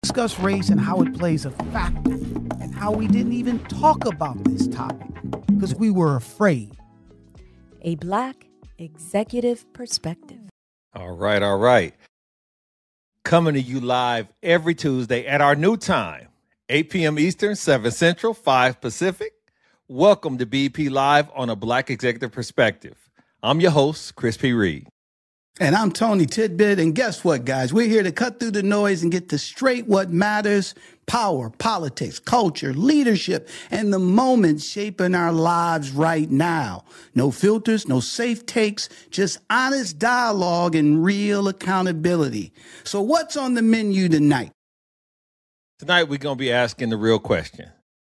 Discuss race and how it plays a factor, and how we didn't even talk about this topic because we were afraid. A Black Executive Perspective. All right. Coming to you live every Tuesday at our new time, 8 p.m. Eastern, 7 Central, 5 Pacific. Welcome to BP Live on A Black Executive Perspective. I'm your host, Chris P. Reed. And I'm Tony Tidbit, and guess what, guys? We're here to cut through the noise and get to straight what matters: power, politics, culture, leadership, and the moments shaping our lives right now. No filters, no safe takes, just honest dialogue and real accountability. So what's on the menu tonight? Tonight, we're going to be asking the real question.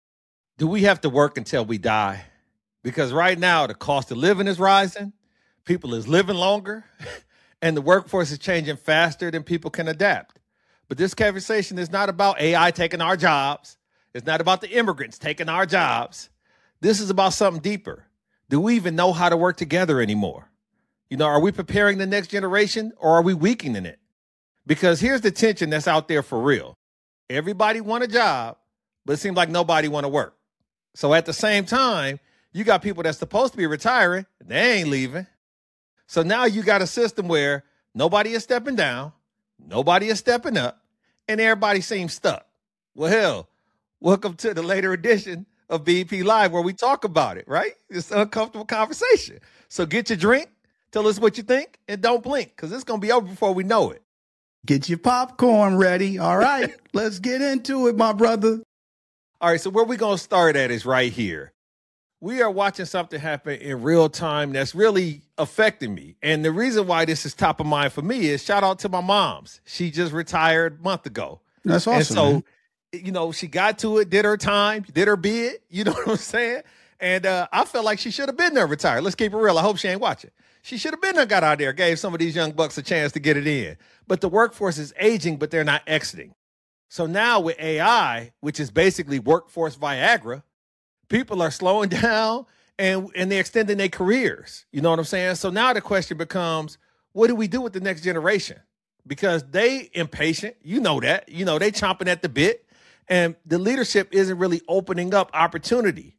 Do we have to work until we die? Because right now, the cost of living is rising, people is living longer, and the workforce is changing faster than people can adapt. But this conversation is not about AI taking our jobs. It's not about the immigrants taking our jobs. This is about something deeper. Do we even know how to work together anymore? Are we preparing the next generation, or are we weakening it? Because here's the tension that's out there for real. Everybody want a job, but it seems like nobody want to work. So at the same time, you got people that's supposed to be retiring, they ain't leaving. So now you got a system where nobody is stepping down, nobody is stepping up, and everybody seems stuck. Well, hell, welcome to the later edition of BP Live, where we talk about it, right? It's an uncomfortable conversation. So get your drink, tell us what you think, and don't blink, because it's going to be over before we know it. Get your popcorn ready. All right, let's get into it, my brother. All right, so where we're going to start at is right here. We are watching something happen in real time that's really affecting me. And the reason why this is top of mind for me is shout out to my mom's. She just retired a month ago. That's awesome. And so, she got to it, did her time, did her bid. You know what I'm saying? And I felt like she should have been there retired. Let's keep it real. I hope she ain't watching. She should have been there, got out there, gave some of these young bucks a chance to get it in. But the workforce is aging, but they're not exiting. So now with AI, which is basically workforce Viagra, people are slowing down and they're extending their careers. You know what I'm saying? So now the question becomes, what do we do with the next generation? Because they impatient. You know that. They chomping at the bit. And the leadership isn't really opening up opportunity.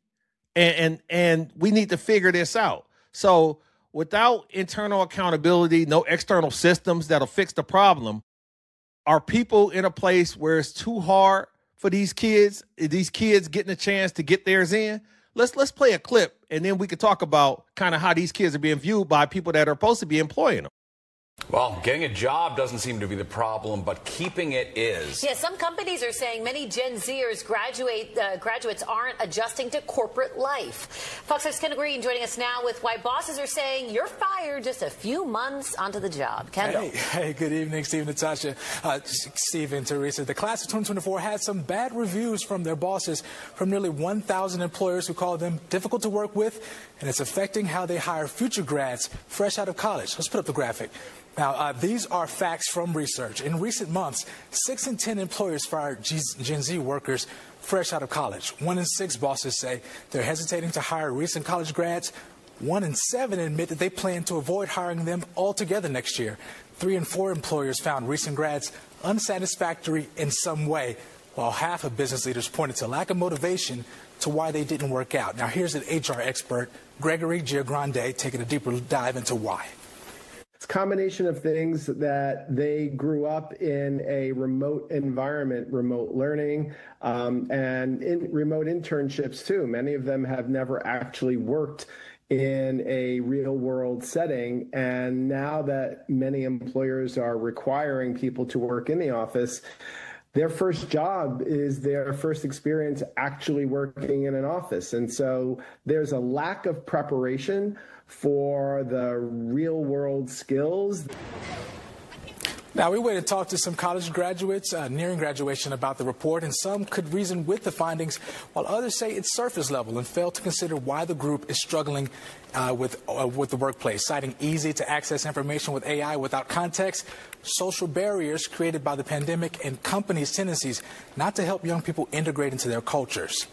And we need to figure this out. So without internal accountability, no external systems that'll fix the problem, are people in a place where it's too hard for these kids getting a chance to get theirs in? Let's play a clip, and then we can talk about kind of how these kids are being viewed by people that are supposed to be employing them. Well, getting a job doesn't seem to be the problem, but keeping it is. Yeah, some companies are saying many Gen Zers graduates aren't adjusting to corporate life. Fox 5's Kendall Green joining us now with why bosses are saying you're fired just a few months onto the job. Kendall. Hey, good evening, Steve, Natasha, Steve and Teresa. The class of 2024 had some bad reviews from their bosses, from nearly 1,000 employers who call them difficult to work with, and it's affecting how they hire future grads fresh out of college. Let's put up the graphic. Now, these are facts from research. In recent months, 6 in 10 employers fired Gen Z workers fresh out of college. 1 in 6 bosses say they're hesitating to hire recent college grads. 1 in 7 admit that they plan to avoid hiring them altogether next year. 3 in 4 employers found recent grads unsatisfactory in some way, while half of business leaders pointed to lack of motivation to why they didn't work out. Now, here's an HR expert, Gregory Giagrande, taking a deeper dive into why. It's a combination of things that they grew up in a remote environment, remote learning, and in remote internships too. Many of them have never actually worked in a real world setting. And now that many employers are requiring people to work in the office, their first job is their first experience actually working in an office. And so there's a lack of preparation for the real world skills. Now, we went and talked to some college graduates nearing graduation about the report, and some could reason with the findings, while others say it's surface level and fail to consider why the group is struggling with the workplace, citing easy to access information with AI without context, social barriers created by the pandemic, and companies' tendencies not to help young people integrate into their cultures.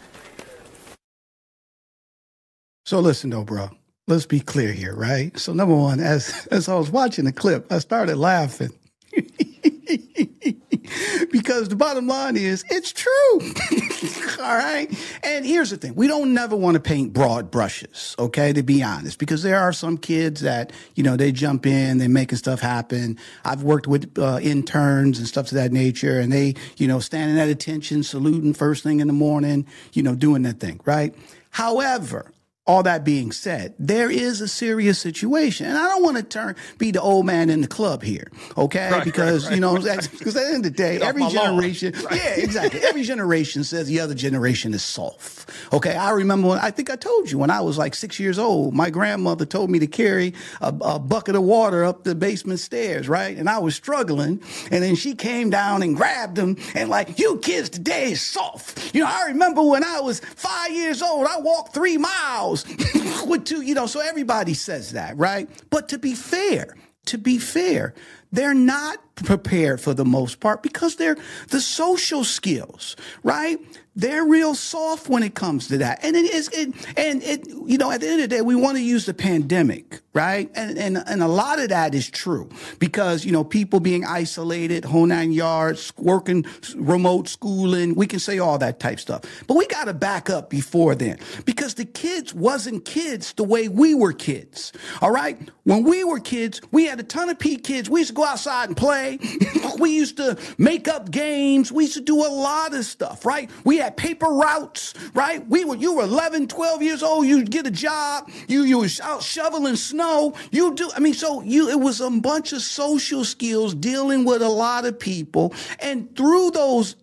So listen, though, bro. Let's be clear here, right? So number one, as I was watching the clip, I started laughing. because the bottom line is it's true. All right. And here's the thing. We don't never want to paint broad brushes, okay, to be honest, because there are some kids that, they jump in, they're making stuff happen. I've worked with interns and stuff to that nature, and they, standing at attention, saluting first thing in the morning, doing that thing, right? However, all that being said, there is a serious situation. And I don't want to be the old man in the club here, okay? Because, because at the end of the day, every generation, exactly. Every generation says the other generation is soft, okay? I remember I think I told you when I was like 6 years old, my grandmother told me to carry a bucket of water up the basement stairs, right? And I was struggling. And then she came down and grabbed them and like, you kids today is soft. I remember when I was 5 years old, I walked 3 miles. With two, so everybody says that, right? But to be fair, they're not prepared for the most part because they're the social skills, right? They're real soft when it comes to that. And at the end of the day, we want to use the pandemic, right? And a lot of that is true because, people being isolated, whole 9 yards, working remote schooling, we can say all that type stuff. But we got to back up before then because the kids wasn't kids the way we were kids. All right. When we were kids, we had a ton of kids. We used to go outside and play. We used to make up games. We used to do a lot of stuff, right? We had paper routes, right? You were 11, 12 years old. You'd get a job. You was out shoveling snow. It was a bunch of social skills dealing with a lot of people. And through those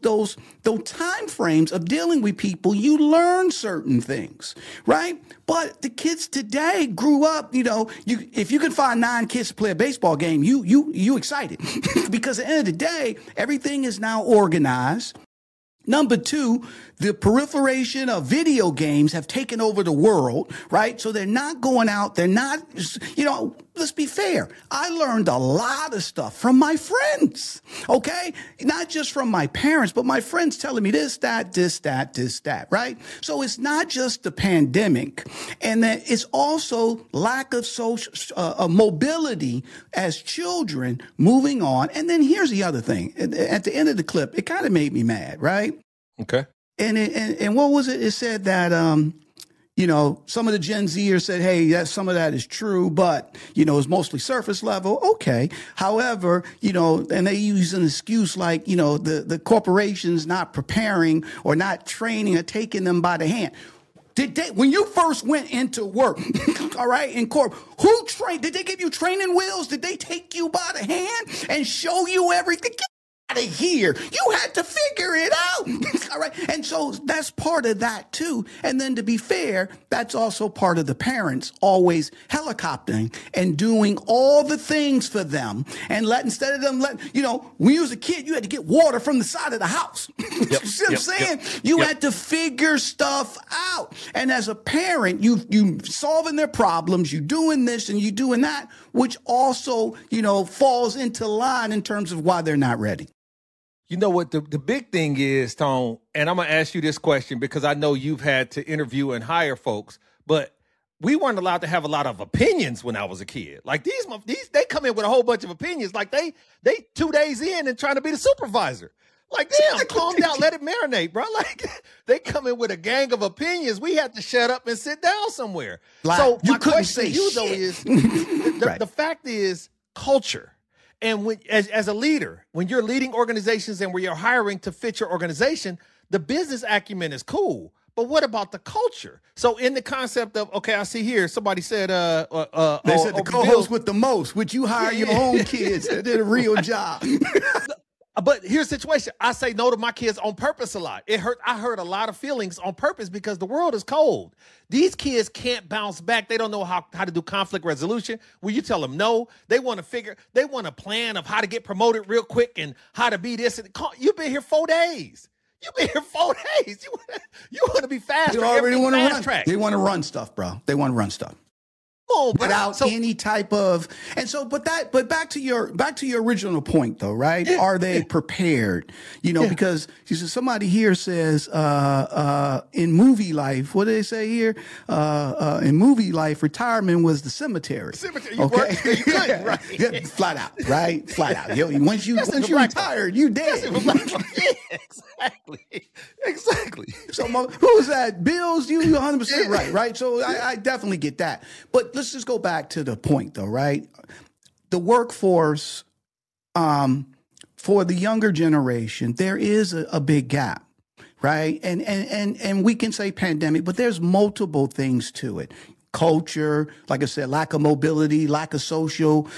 time frames of dealing with people, you learn certain things, right? But the kids today grew up, if you can find 9 kids to play a baseball game, you excited because at the end of the day, everything is now organized. Number 2, the proliferation of video games have taken over the world, right? So they're not going out. They're not, let's be fair. I learned a lot of stuff from my friends, okay? Not just from my parents, but my friends telling me this, that, right? So it's not just the pandemic. And that it's also lack of social mobility as children moving on. And then here's the other thing. At the end of the clip, it kind of made me mad, right? Okay. And what was it? It said that, some of the Gen Zers said, hey, some of that is true, but, it's mostly surface level. Okay. However, and they use an excuse like, the corporations not preparing or not training or taking them by the hand. When you first went into work, all right, in corp, who trained? Did they give you training wheels? Did they take you by the hand and show you everything? Out of here. You had to figure it out. All right. And so that's part of that too. And then to be fair, that's also part of the parents always helicoptering and doing all the things for them and instead of them when you was a kid, you had to get water from the side of the house. You see what I'm saying? You had to figure stuff out. And as a parent, you solving their problems, you doing this and you doing that, which also, falls into line in terms of why they're not ready. You know what the big thing is, Tone, and I'm going to ask you this question because I know you've had to interview and hire folks, but we weren't allowed to have a lot of opinions when I was a kid. Like these they come in with a whole bunch of opinions. Like they 2 days in and trying to be the supervisor. Like, damn, calm down, let it marinate, bro. Like they come in with a gang of opinions. We had to shut up and sit down somewhere. Like, so you my couldn't question say to you, shit. though, is Right. the fact is culture. And when, as a leader, when you're leading organizations and when you're hiring to fit your organization, the business acumen is cool. But what about the culture? So in the concept of, okay, I see here, somebody said, they said the co-host with the most, would you hire your own kids that did a real job? But here's the situation. I say no to my kids on purpose a lot. I hurt a lot of feelings on purpose because the world is cold. These kids can't bounce back. They don't know how to do conflict resolution. When you tell them no, they want a plan of how to get promoted real quick and how to be this. You've been here 4 days. You've been here 4 days. You want to be fast. They already want to run. Track. They want to run stuff, bro. They want to run stuff. without any type of, and so, but back to your original point though, right? Yeah, are they prepared? Because somebody here says, in movie life, what do they say here? In movie life, retirement was the cemetery. You worked, you couldn't, right? Yeah, flat out, right? Flat out. Once you retired, you dead. Exactly. So who's that? Bills, you 100% right? So I definitely get that. But let's just go back to the point though, right? The workforce, for the younger generation, there is a big gap, right? And we can say pandemic, but there's multiple things to it. Culture, like I said, lack of mobility, lack of social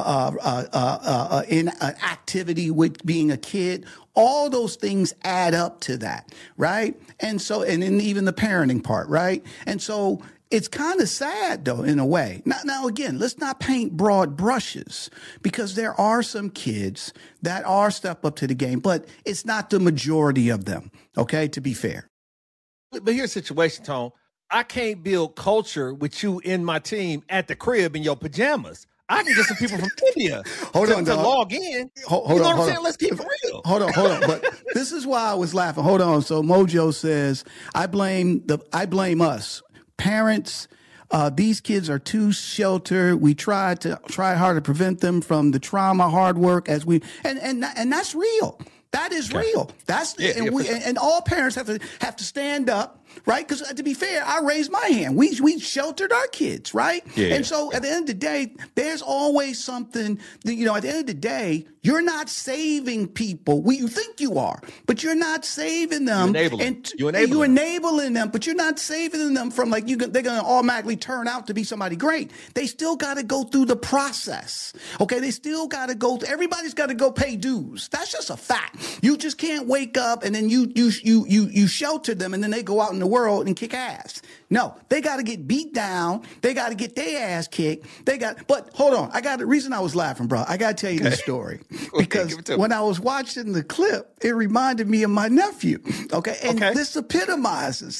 activity with being a kid. All those things add up to that, right? And so, and then even the parenting part, right? And so it's kind of sad, though, in a way. Now, again, let's not paint broad brushes, because there are some kids that are step up to the game, but it's not the majority of them, okay, to be fair. But here's the situation, Tone. I can't build culture with you in my team at the crib in your pajamas. I can get some people from India to log in. Hold on, what I'm saying? Let's keep it real. Hold on. But this is why I was laughing. Hold on. So Mojo says, I blame us. Parents, these kids are too sheltered. We try hard to prevent them from the trauma, hard work and that's real. That is real. And all parents have to stand up, right? Because to be fair, I raised my hand. We sheltered our kids, right? Yeah. And so at the end of the day, there's always something that, at the end of the day, you're not saving people. You think you are, but you're not saving them. You're enabling them, but you're not saving them from they're going to automatically turn out to be somebody great. They still got to go through the process. Okay. They still got to everybody's got to go pay dues. That's just a fact. You just can't wake up and then you shelter them and then they go out in the world and kick ass. No, they got to get beat down. They got to get their ass kicked. But hold on. The reason I was laughing, bro, I got to tell you this story. Because when I was watching the clip, it reminded me of my nephew. Okay. And this epitomizes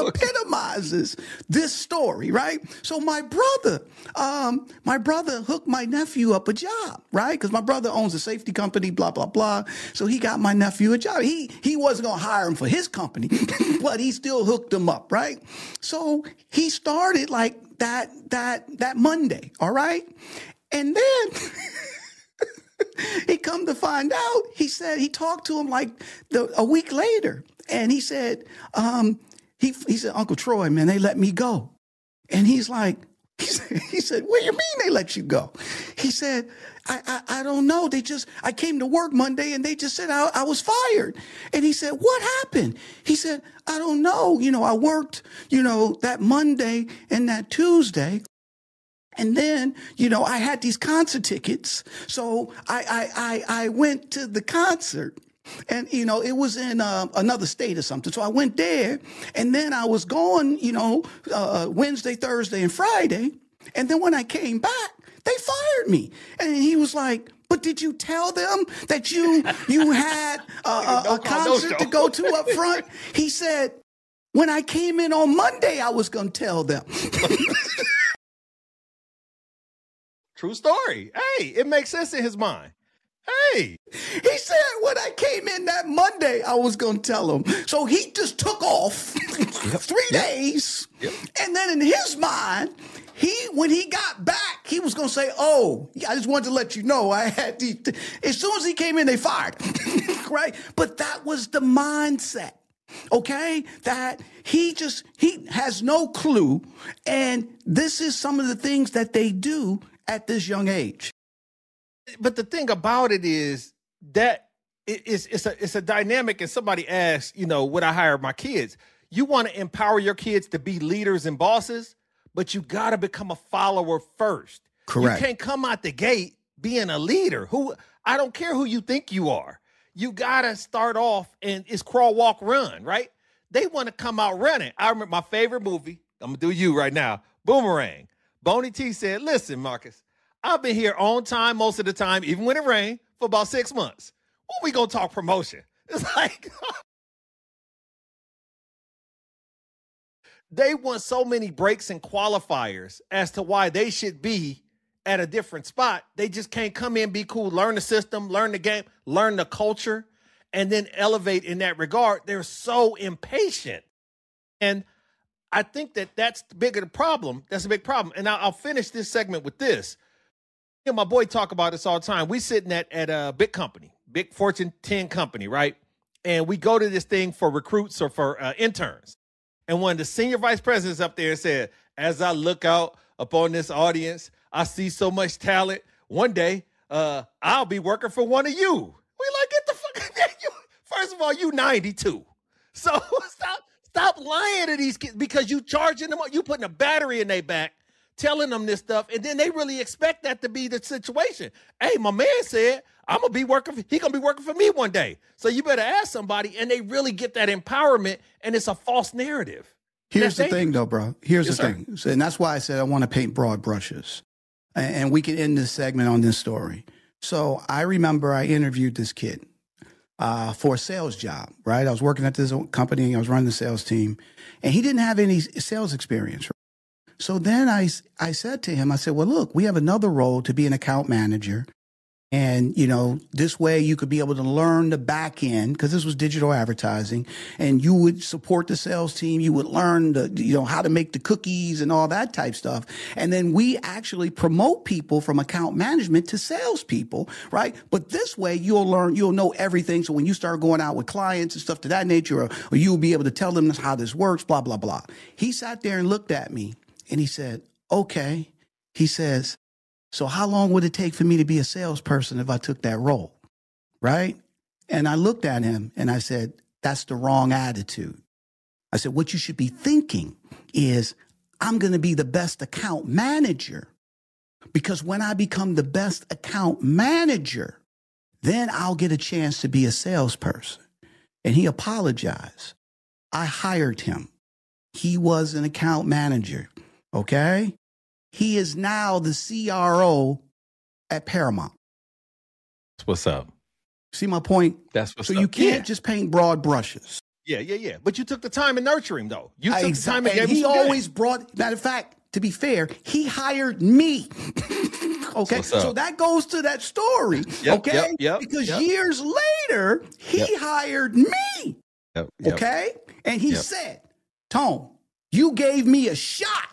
this story, right? So my brother hooked my nephew up a job, right? Because my brother owns a safety company, blah, blah, blah. So he got my nephew a job. He wasn't going to hire him for his company, but he still hooked him up, right? So he started like that Monday, all right? And then he come to find out, he said he talked to him a week later, and he said, he said, Uncle Troy, man, they let me go. And he's like, he said, what do you mean they let you go? He said, I don't know. I came to work Monday and they just said I was fired. And he said, what happened? He said, I don't know. I worked, that Monday and that Tuesday. And then, I had these concert tickets. So I went to the concert. And, it was in another state or something. So I went there, and then I was gone, Wednesday, Thursday, and Friday. And then when I came back, they fired me. And he was like, but did you tell them that you had a concert to go to up front? He said, when I came in on Monday, I was going to tell them. True story. Hey, it makes sense in his mind. Hey, he said when I came in that Monday, I was going to tell him. So he just took off 3 days. Yep. And then in his mind, when he got back, he was going to say, oh, I just wanted to let you know I had these. As soon as he came in, they fired. Right. But that was the mindset. Okay, that he has no clue. And this is some of the things that they do at this young age. But the thing about it is that it's a dynamic. And somebody asks, would I hire my kids? You want to empower your kids to be leaders and bosses, but you got to become a follower first. Correct. You can't come out the gate being a leader. I don't care who you think you are. You got to start off and it's crawl, walk, run, right? They want to come out running. I remember my favorite movie. I'm going to do you right now. Boomerang. Boney T said, listen, Marcus, I've been here on time most of the time, even when it rained, for about 6 months. When we going to talk promotion? It's like, they want so many breaks and qualifiers as to why they should be at a different spot. They just can't come in, be cool, learn the system, learn the game, learn the culture, and then elevate in that regard. They're so impatient. And I think that that's the bigger problem. That's a big problem. And I'll finish this segment with this. You know, my boy talk about this all the time. We sitting at a big company, big Fortune 10 company, right? And we go to this thing for recruits or for interns. And one of the senior vice presidents up there said, as I look out upon this audience, I see so much talent. One day, I'll be working for one of you. We like, get the fuck out of here. First of all, you 92. So stop lying to these kids because you charging them, you putting a battery in their back, telling them this stuff, and then they really expect that to be the situation. Hey, my man said, he gonna be working for me one day. So you better ask somebody, and they really get that empowerment, and it's a false narrative. Here's the thing, though, bro. Here's the thing. And that's why I said I want to paint broad brushes. And we can end this segment on this story. So I remember I interviewed this kid for a sales job, right? I was working at this company. I was running the sales team. And he didn't have any sales experience. So then I said to him, I said, well, look, we have another role to be an account manager. And, you know, this way you could be able to learn the back end because this was digital advertising and you would support the sales team. You would learn how to make the cookies and all that type stuff. And then we actually promote people from account management to salespeople, right? But this way you'll know everything. So when you start going out with clients and stuff to that nature, or you'll be able to tell them how this works, blah, blah, blah. He sat there and looked at me and he said, okay. He says, so how long would it take for me to be a salesperson if I took that role, right? And I looked at him and I said, that's the wrong attitude. I said, what you should be thinking is I'm going to be the best account manager because when I become the best account manager, then I'll get a chance to be a salesperson. And he apologized. I hired him. He was an account manager, okay? He is now the CRO at Paramount. That's what's up. See my point? That's what's up. So you can't just paint broad brushes. Yeah. But you took the time to nurture him, though. You took the time and he always brought, matter of fact, to be fair, he hired me. Okay. So that goes to that story. Okay. Because years later, he hired me. Okay. And he said, Tone, you gave me a shot.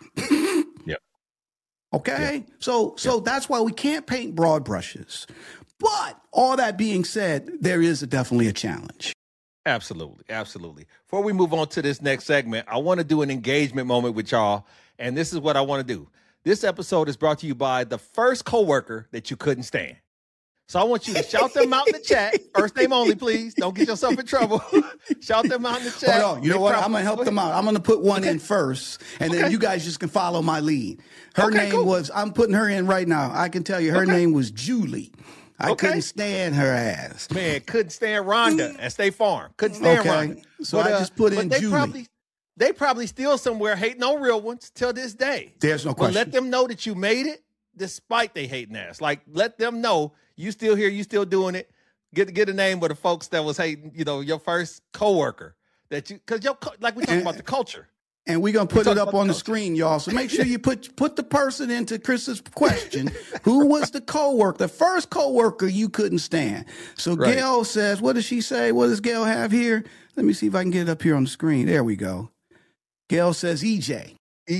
Okay. So that's why we can't paint broad brushes. But all that being said, there is definitely a challenge. Absolutely. Before we move on to this next segment, I want to do an engagement moment with y'all. And this is what I want to do. This episode is brought to you by the first coworker that you couldn't stand. So I want you to shout them out in the chat. First name only, please. Don't get yourself in trouble. Shout them out in the chat. Hold on. You know what? I'm going to help them out. I'm going to put one in first, and then you guys just can follow my lead. Her name was, I'm putting her in right now. I can tell you her name was Julie. I couldn't stand her ass. Man, couldn't stand Rhonda at State Farm. Couldn't stand Rhonda. So I just put in Julie. They probably still somewhere hating on real ones till this day. There's no question. But let them know that you made it despite they hating ass. Like, let them know you still here, you still doing it. Get a name of the folks that was hating, your first coworker. Because like we talking about the culture. And we're going to put it up on the screen, y'all. So make sure you put the person into Chris's question. Who was the coworker, the first coworker you couldn't stand? So Gail says, what does she say? What does Gail have here? Let me see if I can get it up here on the screen. There we go. Gail says EJ.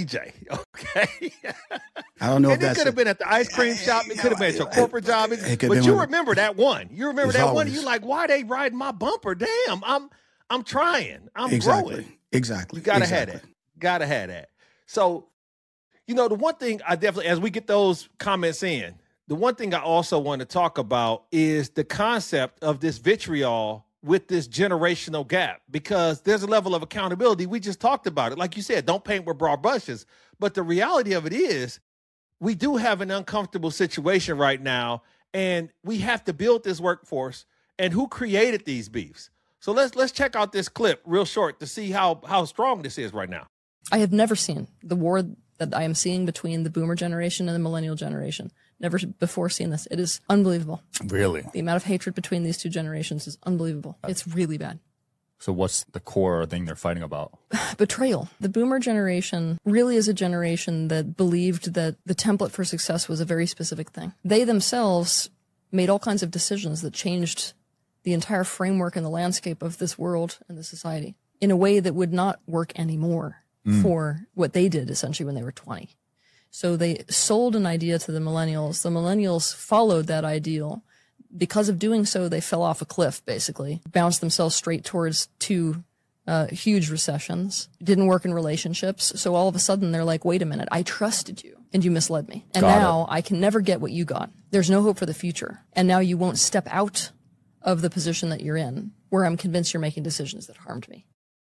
Okay. I don't know if that could have been at the ice cream shop. It could have been at your corporate job. But you remember that one. You remember that one. You're like, why they riding my bumper? Damn, I'm trying. I'm growing. Exactly. You gotta have that. Gotta have that. So, the one thing I definitely, as we get those comments in, the one thing I also want to talk about is the concept of this vitriol with this generational gap, because there's a level of accountability. We just talked about it. Like you said, don't paint with broad brushes. But the reality of it is we do have an uncomfortable situation right now, and we have to build this workforce. And who created these beefs? So let's check out this clip real short to see how strong this is right now. I have never seen the war that I am seeing between the boomer generation and the millennial generation. Never before seen this. It is unbelievable. Really? The amount of hatred between these two generations is unbelievable. It's really bad. So what's the core thing they're fighting about? Betrayal. The boomer generation really is a generation that believed that the template for success was a very specific thing. They themselves made all kinds of decisions that changed the entire framework and the landscape of this world and the society in a way that would not work anymore for what they did essentially when they were 20. So they sold an idea to the millennials. The millennials followed that ideal. Because of doing so, they fell off a cliff, basically, bounced themselves straight towards two huge recessions, didn't work in relationships. So all of a sudden they're like, wait a minute, I trusted you and you misled me. And now I can never get what you got. There's no hope for the future. And now you won't step out of the position that you're in, where I'm convinced you're making decisions that harmed me.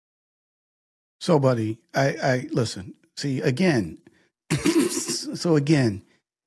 So, buddy, I listen, see, again, so again,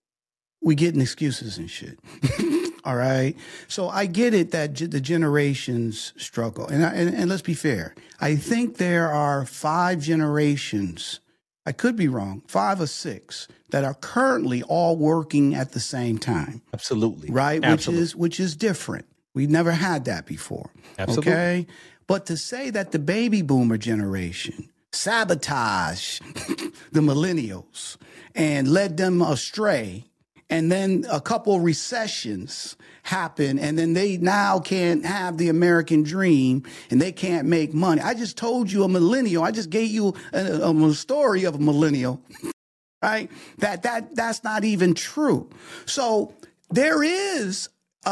we getting excuses and shit. All right. So I get it that the generations struggle. And let's be fair. I think there are 5 generations, I could be wrong, 5 or 6 that are currently all working at the same time. Absolutely. Right. Absolutely. Which is different. We've never had that before. Absolutely. Okay. But to say that the baby boomer generation sabotage the millennials and led them astray, and then a couple recessions happen, and then they now can't have the American dream, and they can't make money. I just told you a millennial. I just gave you a story of a millennial, right? That's not even true. So there is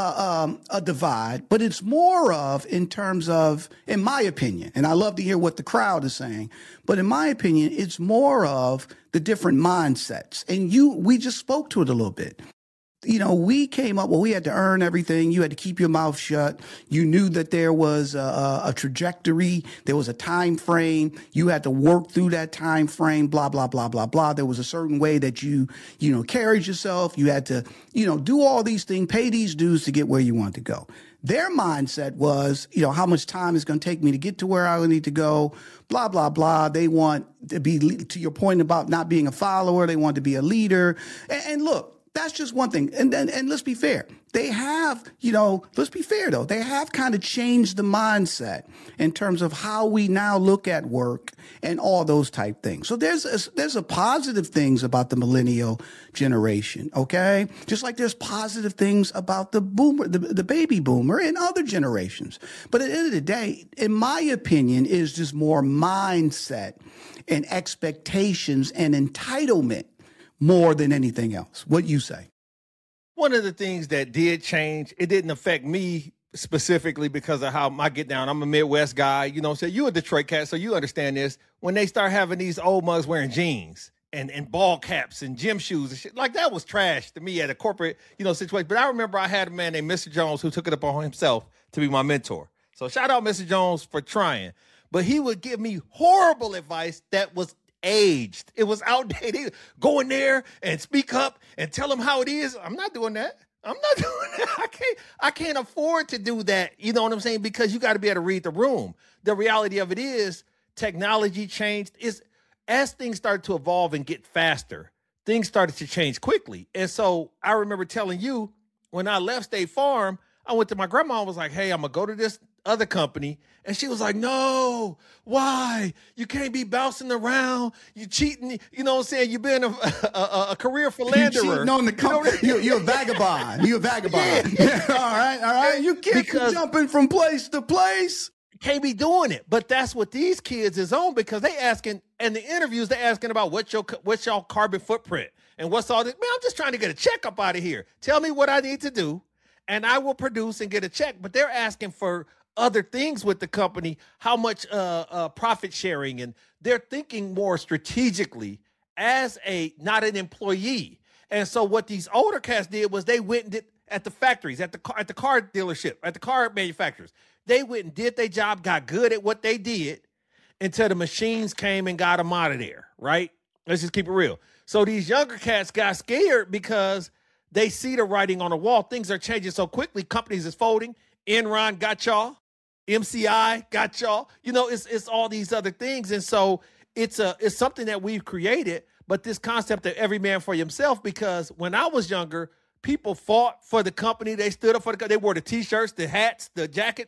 a divide, but it's more of in terms of, in my opinion, and I love to hear what the crowd is saying, but in my opinion, it's more of the different mindsets. And we just spoke to it a little bit. You know, we came up, well, we had to earn everything. You had to keep your mouth shut. You knew that there was a trajectory. There was a time frame. You had to work through that time frame, blah, blah, blah, blah, blah. There was a certain way that you carried yourself. You had to, do all these things, pay these dues to get where you want to go. Their mindset was, how much time is going to take me to get to where I need to go, blah, blah, blah. They want to be, to your point about not being a follower, they want to be a leader. And look, that's just one thing. And let's be fair. They have, let's be fair, though. They have kind of changed the mindset in terms of how we now look at work and all those type things. So there's a positive things about the millennial generation, okay? Just like there's positive things about the boomer, the baby boomer and other generations. But at the end of the day, in my opinion, is just more mindset and expectations and entitlement more than anything else. What you say? One of the things that did change, it didn't affect me specifically because of how I get down. I'm a Midwest guy, so you're a Detroit cat, so you understand this. When they start having these old mugs wearing jeans and ball caps and gym shoes and shit, like that was trash to me at a corporate, situation. But I remember I had a man named Mr. Jones who took it upon himself to be my mentor. So shout out Mr. Jones for trying. But he would give me horrible advice that was aged. It was outdated. Go in there and speak up and tell them how it is. I'm not doing that. I can't afford to do that. You know what I'm saying? Because you got to be able to read the room. The reality of it is technology changed. As things started to evolve and get faster, things started to change quickly. And so I remember telling you when I left State Farm, I went to my grandma and was like, hey, I'm going to go to this other company. And she was like, no, why? You can't be bouncing around. You cheating. You know what I'm saying? You've been a career philanderer. You cheating on the company. You're a vagabond. You're a vagabond. Yeah. All right. You can't be jumping from place to place. Can't be doing it. But that's what these kids is on, because they asking, and the interviews, they asking about what's your carbon footprint and what's all this. Man, I'm just trying to get a check up out of here. Tell me what I need to do, and I will produce and get a check. But they're asking for other things with the company, how much profit sharing, and they're thinking more strategically as not an employee. And so what these older cats did was they went and did at the factories, at the car dealership, at the car manufacturers. They went and did their job, got good at what they did until the machines came and got them out of there, right? Let's just keep it real. So these younger cats got scared because they see the writing on the wall. Things are changing so quickly. Companies is folding. Enron got y'all. MCI got y'all. It's all these other things. And so it's something that we've created, but this concept of every man for himself, because when I was younger, people fought for the company. They stood up for the company. They wore the T-shirts, the hats, the jackets.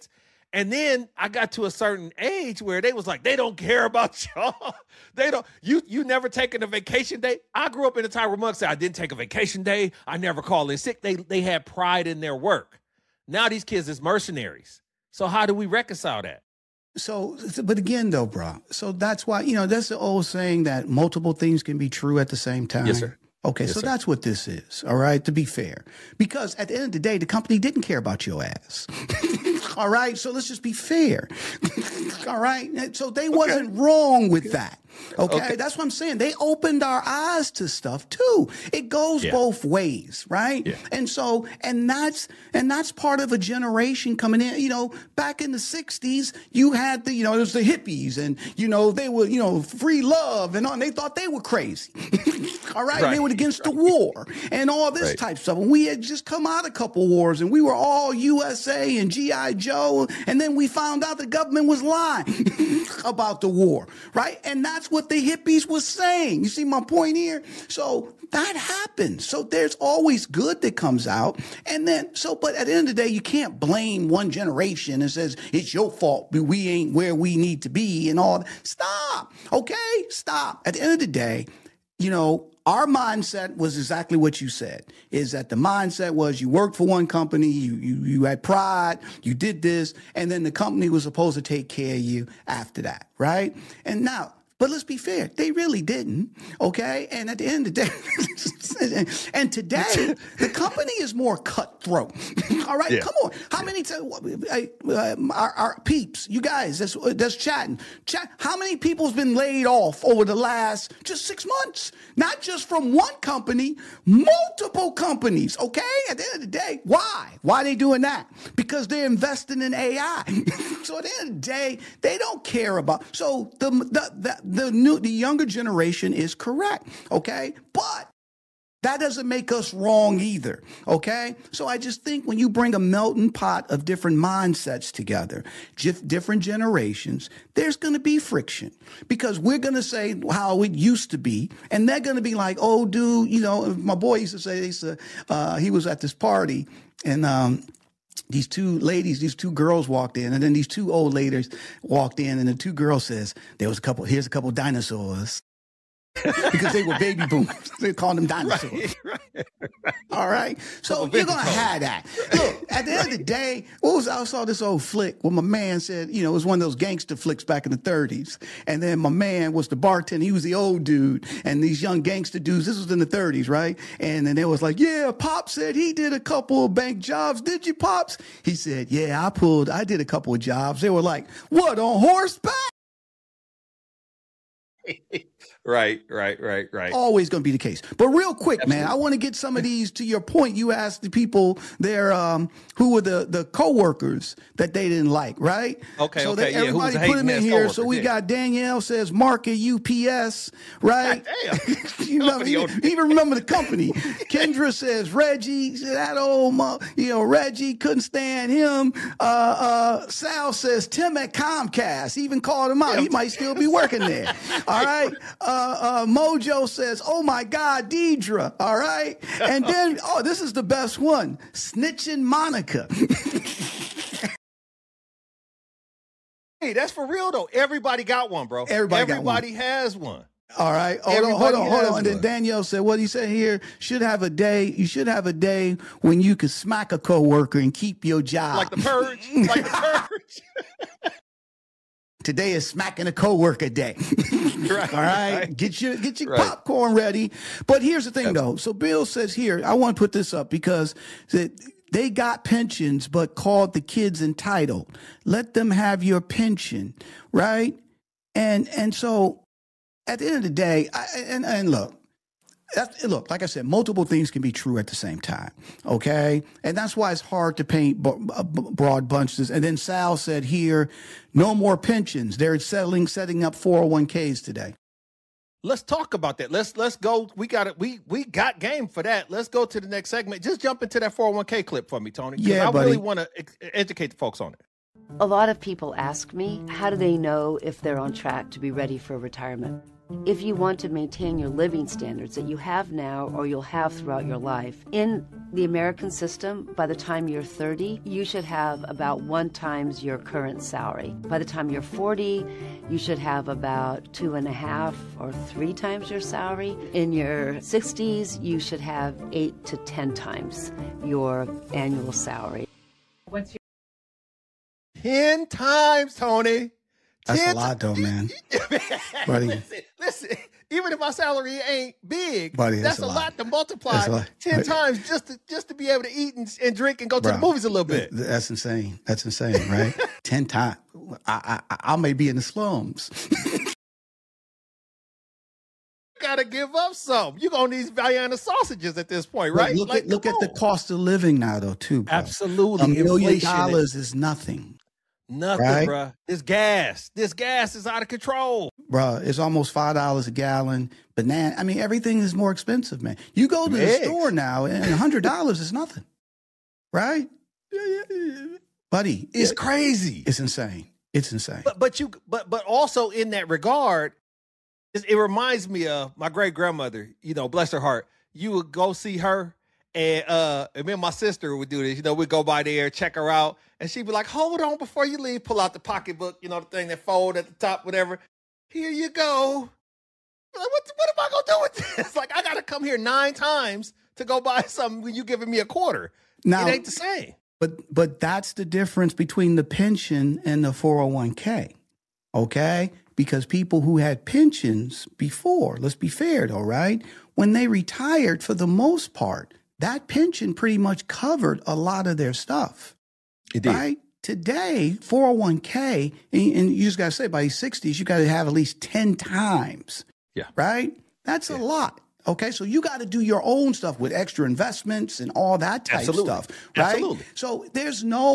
And then I got to a certain age where they was like, they don't care about y'all. They don't, you never taken a vacation day. I grew up in a time where monks said, I didn't take a vacation day. I never called in sick. They had pride in their work. Now these kids is mercenaries. So how do we reconcile that? So, but again, though, bro, so that's why, that's the old saying that multiple things can be true at the same time. Yes, sir. Okay, Yes, so sir. that's what this is, all right, to be fair. Because at the end of the day, the company didn't care about your ass. All right, so let's just be fair. All right, so they wasn't wrong with that. Okay, that's what I'm saying. They opened our eyes to stuff too. It goes both ways, right? Yeah. And so, and that's part of a generation coming in. Back in the 60s, you had it was the hippies, and they were free love and all. And they thought they were crazy. All right, and they were against the war and all this type of stuff. And we had just come out a couple wars, and we were all USA and GI Joe, and then we found out the government was lying about the war, right? And that's what the hippies was saying. You see my point here? So that happens. So there's always good that comes out. And then, but at the end of the day, you can't blame one generation and says, it's your fault, but we ain't where we need to be and all that. Stop. Okay? Stop. At the end of the day, our mindset was exactly what you said, is that the mindset was you worked for one company, you had pride, you did this, and then the company was supposed to take care of you after that, right? And now, but let's be fair, they really didn't, okay? And at the end of the day, and today, the company is more cutthroat, all right? Come on. How many our peeps, you guys that's chatting, how many people's been laid off over the last just 6 months? Not just from one company, multiple companies, okay? At the end of the day, why? Why are they doing that? Because they're investing in AI. So at the end of the day, they don't care about, so the younger generation is correct, okay? But that doesn't make us wrong either, okay? So I just think when you bring a melting pot of different mindsets together, different generations, there's going to be friction because we're going to say how it used to be, and they're going to be like, oh, dude, my boy used to say, he was at this party, and these two girls walked in, and then these two old ladies walked in, and the two girls says, here's a couple dinosaurs. Because they were baby boomers. They called them dinosaurs. Right. All right. So you're going to have that. Look, at the end of the day, I saw this old flick where my man said, it was one of those gangster flicks back in the 30s. And then my man was the bartender. He was the old dude. And these young gangster dudes, this was in the 30s, right? And then they was like, yeah, Pops said he did a couple of bank jobs. Did you, Pops? He said, yeah, I did a couple of jobs. They were like, what, on horseback? Right. Always going to be the case. But real quick, man, I want to get some of these to your point. You asked the people there who were the coworkers that they didn't like, right? Okay. So everybody put them in here. So we got Danielle says Mark at UPS, right? Damn. You even remember the company. Kendra says Reggie, that old, Reggie couldn't stand him. Sal says Tim at Comcast. Even called him out. He might still be working there. All right. Mojo says, oh my God, Deidre. All right. And then, this is the best one. Snitching Monica. Hey, that's for real though. Everybody got one, bro. Everybody has one. All right. Hold on. And then Danielle said, what he said here, you should have a day when you can smack a coworker and keep your job. Like the purge. Today is smacking a coworker day. Right. All right. Get your popcorn ready. But here's the thing though. So Bill says here, I want to put this up because they got pensions, but called the kids entitled. Let them have your pension. Right. And so at the end of the day, look, like I said, multiple things can be true at the same time, okay? And that's why it's hard to paint broad bunches. And then Sal said here, no more pensions. They're setting up 401ks today. Let's talk about that. Let's go. We got it. We got game for that. Let's go to the next segment. Just jump into that 401k clip for me, Tony. Yeah, I really want to educate the folks on it. A lot of people ask me, how do they know if they're on track to be ready for retirement? If you want to maintain your living standards that you have now or you'll have throughout your life, in the American system, by the time you're 30, you should have about 1 times your current salary. By the time you're 40, you should have about 2.5 or 3 times your salary. In your 60s, you should have 8 to 10 times your annual salary. What's your 10 times, Tony? That's a lot, though, man. Buddy. Listen, even if my salary ain't big, buddy, that's a lot to multiply 10 times just to be able to eat and drink and go to the movies a little bit. That's insane. That's insane, right? 10 times. I may be in the slums. Gotta give up some. You're gonna need Vienna sausages at this point, right? Look at the cost of living now, though, too, bro. Absolutely. $1 million is nothing. Nothing, right? bro. This gas is out of control. Bro, it's almost $5 a gallon. Banana. I mean, everything is more expensive, man. You go to the store now, and $100 is nothing, right? Buddy, it's crazy. It's insane. It's insane. But also in that regard, it reminds me of my great grandmother. You know, bless her heart. You would go see her, and me and my sister would do this. You know, we'd go by there, check her out, and she'd be like, "Hold on, before you leave, pull out the pocketbook. You know, the thing that fold at the top, whatever. Here you go." Like, what am I gonna do with this? Like, I gotta come here 9 times to go buy something when you giving me a quarter. Now, it ain't the same. But that's the difference between the pension and the 401k. Okay? Because people who had pensions before, let's be fair though, right? When they retired, for the most part, that pension pretty much covered a lot of their stuff. It did. Right? Today, 401k, and you just got to say by your 60s, you got to have at least 10 times. Yeah. Right? That's a lot. Okay, so you got to do your own stuff with extra investments and all that type of stuff, right? Absolutely. So there's no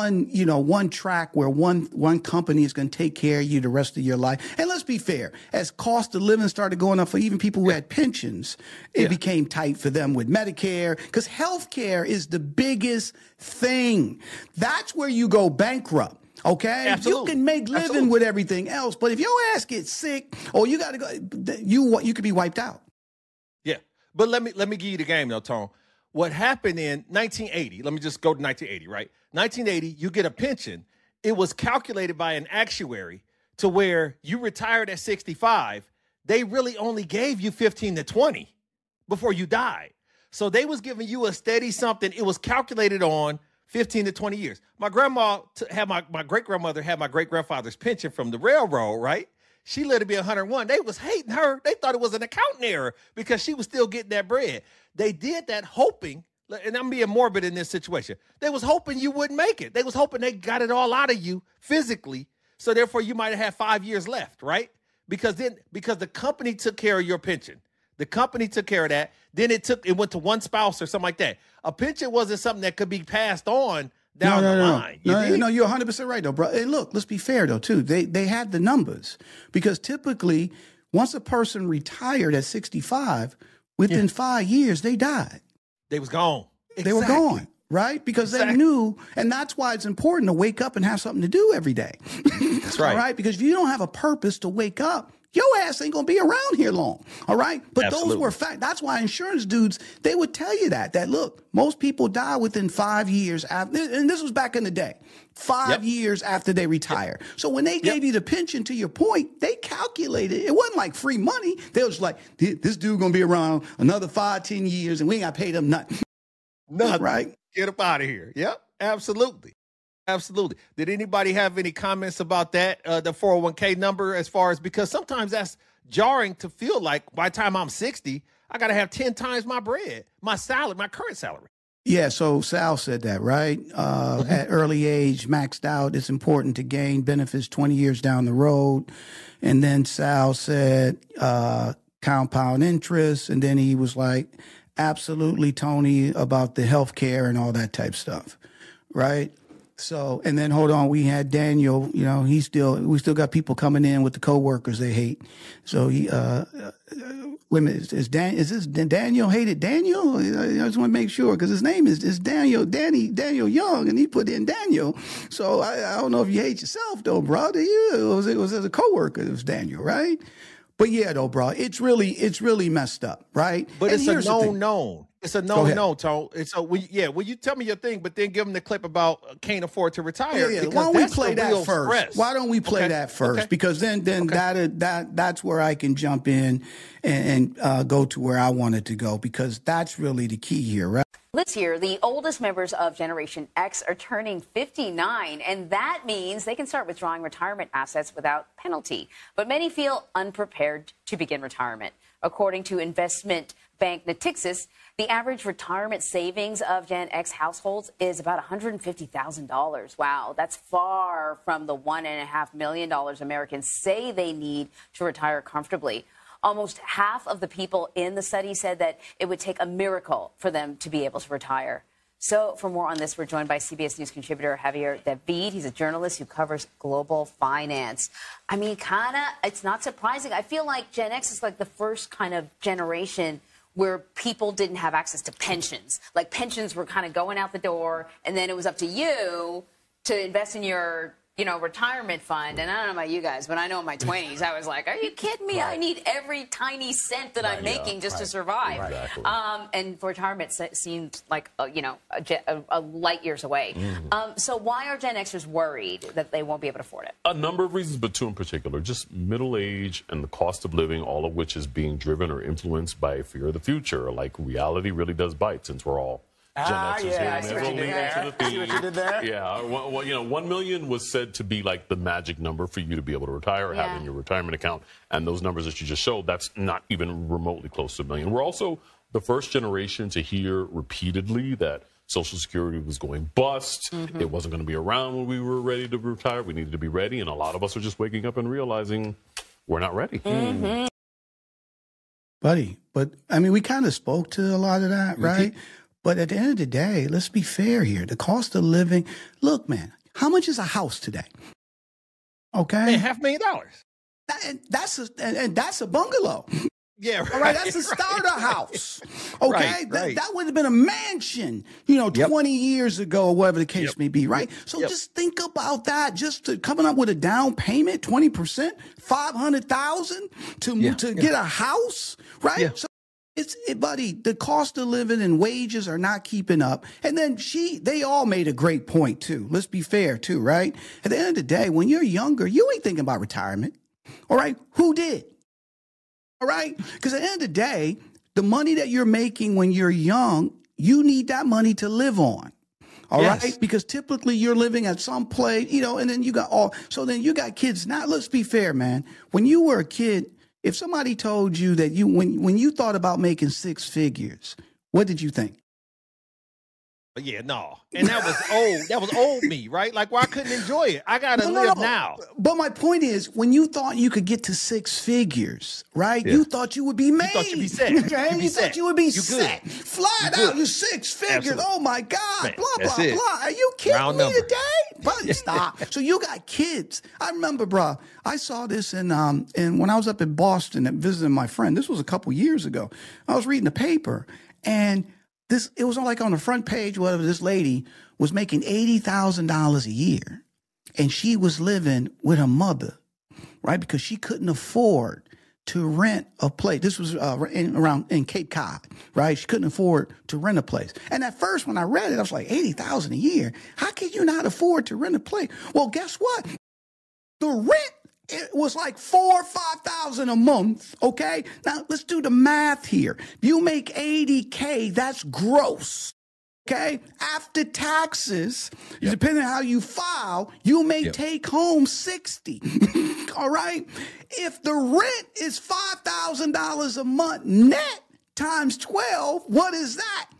one track where one company is going to take care of you the rest of your life. And let's be fair, as cost of living started going up for even people who had pensions, it became tight for them with Medicare, because healthcare is the biggest thing. That's where you go bankrupt. Okay, Absolutely. You can make living with everything else, but if your ass gets sick or you got to go, you could be wiped out. Yeah, but let me give you the game though, Tone. What happened in 1980? Let me just go to 1980, right? 1980, you get a pension. It was calculated by an actuary to where you retired at 65. They really only gave you 15 to 20 before you died. So they was giving you a steady something. It was calculated on 15 to 20 years. My grandma had my great-grandmother had my great-grandfather's pension from the railroad, right? She lived to be 101. They was hating her. They thought it was an accounting error because she was still getting that bread. They did that hoping, and I'm being morbid in this situation, they was hoping you wouldn't make it. They was hoping they got it all out of you physically, so therefore you might have had 5 years left, right? Because the company took care of your pension. The company took care of that. Then it went to one spouse or something like that. A pension wasn't something that could be passed on down the line. No, you're 100% right, though, bro. And look, let's be fair, though, too. They had the numbers. Because typically, once a person retired at 65, within 5 years, they died. They was gone. They were gone, right? Because they knew, and that's why it's important to wake up and have something to do every day. That's right. All right? Because if you don't have a purpose to wake up, your ass ain't going to be around here long, all right? But those were facts. That's why insurance dudes, they would tell you that look, most people die within 5 years after, and this was back in the day, 5 years after they retire. So when they gave you the pension, to your point, they calculated. It wasn't like free money. They was like, this dude going to be around another 5-10 years, and we ain't got to pay them nothing. Nothing. Right? Get up out of here. Yep, absolutely. Absolutely. Did anybody have any comments about that, the 401k number, as far as, because sometimes that's jarring to feel like by the time I'm 60, I got to have 10 times my bread, my salary, my current salary. Yeah, so Sal said that, right? At early age, maxed out, it's important to gain benefits 20 years down the road. And then Sal said compound interest. And then he was like, absolutely, Tony, about the health care and all that type stuff, right? So, and then hold on, we had Daniel, we still got people coming in with the coworkers they hate. So he, wait a minute, is this Daniel hated Daniel? I just want to make sure, because his name is Daniel Young, and he put in Daniel. So I don't know if you hate yourself though, brother. It was as a coworker, it was Daniel, right? But yeah, though, bro, it's really messed up, right? But And it's a here's the thing. known. It's a Go ahead. known, Tone. And so, when you tell me your thing, but then give them the clip about can't afford to retire. Yeah. because Why don't we that's play the that real first? stress. Why don't we play that first? Because then that's where I can jump in and go to where I wanted to go, because that's really the key here, right? This year, the oldest members of Generation X are turning 59, and that means they can start withdrawing retirement assets without penalty. But many feel unprepared to begin retirement. According to investment bank Natixis, the average retirement savings of Gen X households is about $150,000. Wow, that's far from the $1.5 million Americans say they need to retire comfortably. Almost half of the people in the study said that it would take a miracle for them to be able to retire. So for more on this, we're joined by CBS News contributor Javier David. He's a journalist who covers global finance. I mean, it's not surprising. I feel like Gen X is like the first kind of generation where people didn't have access to pensions. Like pensions were kind of going out the door, and then it was up to you to invest in your retirement fund. And I don't know about you guys, but I know in my 20s, I was like, are you kidding me? Right. I need every tiny cent that I'm making just to survive. Right. Exactly. And for retirement seemed like, a light years away. So why are Gen Xers worried that they won't be able to afford it? A number of reasons, but two in particular. Just middle age and the cost of living, all of which is being driven or influenced by fear of the future. Like, reality really does bite, since we're all Gen Xers here. I see what you did there. Yeah, 1 million was said to be like the magic number for you to be able to retire, having your retirement account. And those numbers that you just showed, that's not even remotely close to 1 million. We're also the first generation to hear repeatedly that Social Security was going bust. It wasn't going to be around when we were ready to retire. We needed to be ready. And a lot of us are just waking up and realizing we're not ready. Buddy, but I mean, we kind of spoke to a lot of that, right? But at the end of the day, let's be fair here. The cost of living, look, man, how much is a house today? Okay. $500,000. That's a bungalow. Yeah, right. All right, that's a starter house. Okay, right. That would have been a mansion, 20 years ago, or whatever the case may be, right? So just think about that. Just coming up with a down payment, 20%, $500,000 to get a house, right? Yeah. So buddy, the cost of living and wages are not keeping up. And then they all made a great point too. Let's be fair too, right? At the end of the day, when you're younger, you ain't thinking about retirement. All right, who did? All right? Because at the end of the day, the money that you're making when you're young, you need that money to live on. All right? Because typically you're living at some place, and then you got kids. Now, let's be fair, man. When you were a kid, if somebody told you that when you thought about making six figures, what did you think? Yeah, no. And that was old. That was old me, right? Like, well, I couldn't enjoy it. I got to live now. But my point is, when you thought you could get to six figures, right? You thought you would be made. You thought you'd be set. Okay? You thought you would be set. Fly out, you six figures. Absolutely. Oh, my God. Man, blah, that's blah, it. blah. Are you kidding Round me number. today? Buddy, stop. So you got kids. I remember, bro, I saw this in when I was up in Boston and visiting my friend. This was a couple years ago. I was reading the paper, and it was like on the front page, whatever, this lady was making $80,000 a year, and she was living with her mother, right? Because she couldn't afford to rent a place. This was in Cape Cod, right? She couldn't afford to rent a place. And at first, when I read it, I was like, $80,000 a year? How can you not afford to rent a place? Well, guess what? The rent, it was like $4,000 or $5,000 a month. Okay. Now let's do the math here. You make $80K. That's gross. Okay. After taxes, depending on how you file, you may take home $60. All right. If the rent is $5,000 a month net times 12, what is that?